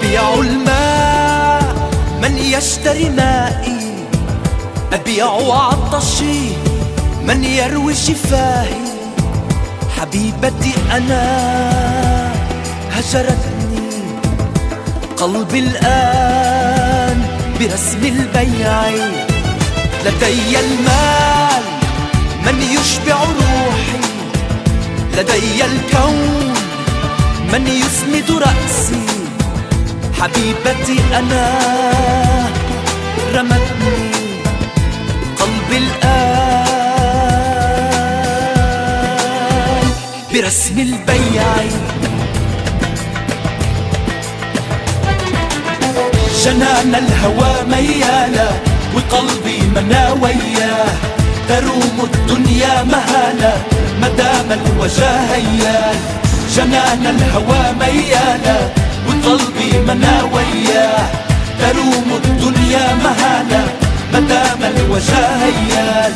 أبيع الماء من يشتري مائي، أبيع عطشي من يروي شفاهي. حبيبتي أنا هجرتني قلبي الآن برسم البيع. لدي المال من يشبع روحي، لدي الكون من يسند رأسي. حبيبتي أنا رمتني قلبي الآن برسم البيع. جنان الهوى ميالا وقلبي مناوياه، تروم الدنيا مهالا مدام الوجاه هيال. جنان الهوى ميالا وقلبي مناوياه، تروم الدنيا مهالا مدام الوجاه هيال.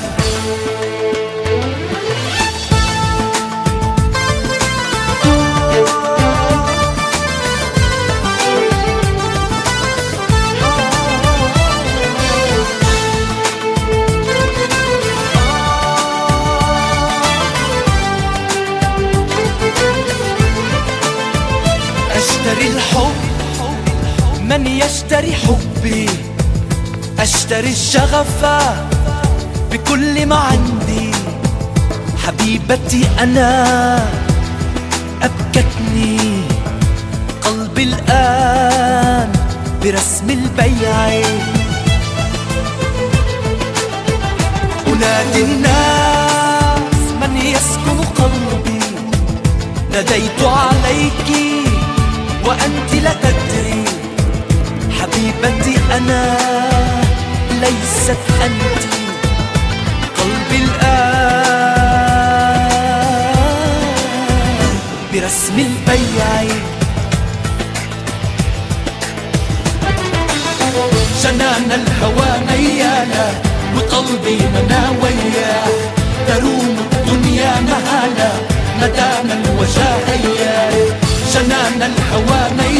أشتري الحب من يشتري حبي، أشتري الشغف بكل ما عندي. حبيبتي أنا أبكتني قلبي الآن برسم البيع. أنادي الناس من يسكن قلبي، ناديت عليك وأنت لا تدري. حبيبتي أنا ليست أنت قلبي الآن برسم البيع. جنان الهوى ميالا وقلبي مناوياه، تروم الدنيا مهالا مدام الوجاه هيال. جنان الهوى ميالا